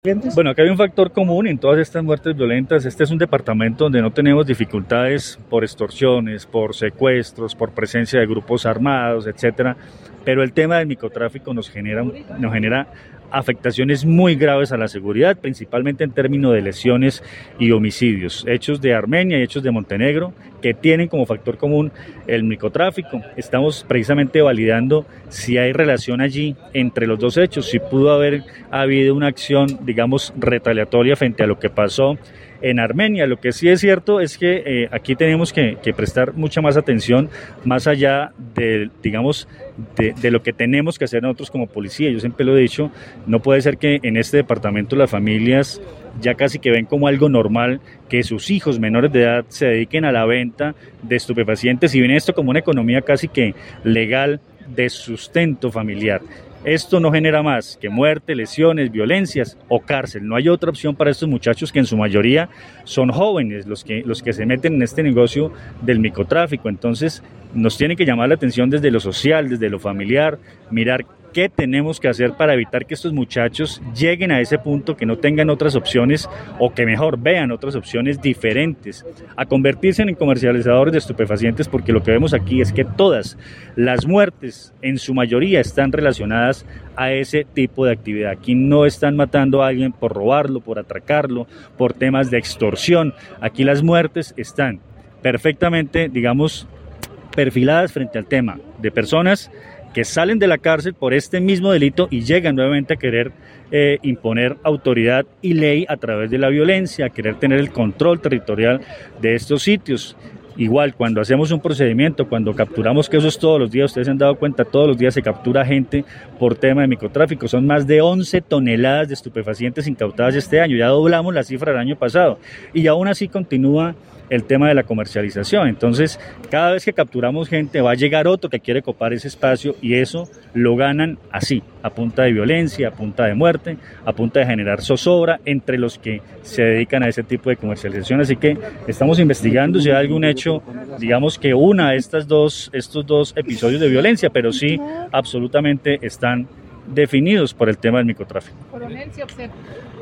Bueno, acá hay un factor común en todas estas muertes violentas. Este es un departamento donde no tenemos dificultades por extorsiones, por secuestros, por presencia de grupos armados, etcétera. Pero el tema del microtráfico nos genera afectaciones muy graves a la seguridad, principalmente en términos de lesiones y homicidios. Hechos de Armenia y hechos de Montenegro que tienen como factor común el microtráfico. Estamos precisamente validando si hay relación allí entre los dos hechos, si pudo haber habido una acción, digamos, retaliatoria frente a lo que pasó en Armenia. Lo que sí es cierto es que aquí tenemos que prestar mucha más atención, más allá de, digamos, de lo que tenemos que hacer nosotros como policía. Yo siempre lo he dicho, no puede ser que en este departamento las familias ya casi que ven como algo normal que sus hijos menores de edad se dediquen a la venta de estupefacientes y ven esto como una economía casi que legal de sustento familiar. Esto no genera más que muerte, lesiones, violencias o cárcel. No hay otra opción para estos muchachos que en su mayoría son jóvenes los que se meten en este negocio del microtráfico. Entonces nos tiene que llamar la atención desde lo social, desde lo familiar, mirar qué tenemos que hacer para evitar que estos muchachos lleguen a ese punto, que no tengan otras opciones o que mejor vean otras opciones diferentes a convertirse en comercializadores de estupefacientes, porque lo que vemos aquí es que todas las muertes en su mayoría están relacionadas a ese tipo de actividad. Aquí no están matando a alguien por robarlo, por atracarlo, por temas de extorsión. Aquí las muertes están perfectamente, digamos, perfiladas frente al tema de personas que salen de la cárcel por este mismo delito y llegan nuevamente a querer imponer autoridad y ley a través de la violencia, a querer tener el control territorial de estos sitios. Igual, cuando hacemos un procedimiento, cuando capturamos, que eso es todos los días, ustedes se han dado cuenta, todos los días se captura gente por tema de microtráfico. Son más de 11 toneladas de estupefacientes incautadas este año, ya doblamos la cifra del año pasado y aún así continúa el tema de la comercialización. Entonces, cada vez que capturamos gente va a llegar otro que quiere copar ese espacio y eso lo ganan así, a punta de violencia, a punta de muerte, a punta de generar zozobra entre los que se dedican a ese tipo de comercialización. Así que estamos investigando si hay algún hecho, digamos, que una estos dos episodios de violencia, pero sí absolutamente están definidos por el tema del microtráfico. Coronel, se observa.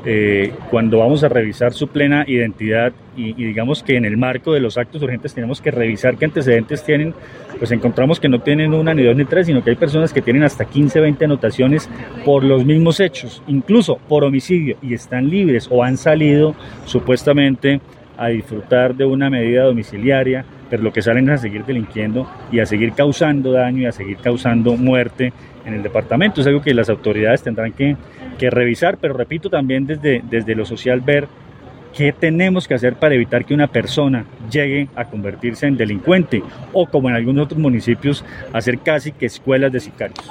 Cuando vamos a revisar su plena identidad y digamos que en el marco de los actos urgentes tenemos que revisar qué antecedentes tienen, pues encontramos que no tienen una, ni dos, ni tres, sino que hay personas que tienen hasta 15, 20 anotaciones por los mismos hechos, incluso por homicidio, y están libres o han salido supuestamente a disfrutar de una medida domiciliaria, pero lo que salen es a seguir delinquiendo y a seguir causando daño y a seguir causando muerte en el departamento. Es algo que las autoridades tendrán que revisar, pero repito, también desde lo social, ver qué tenemos que hacer para evitar que una persona llegue a convertirse en delincuente o, como en algunos otros municipios, hacer casi que escuelas de sicarios.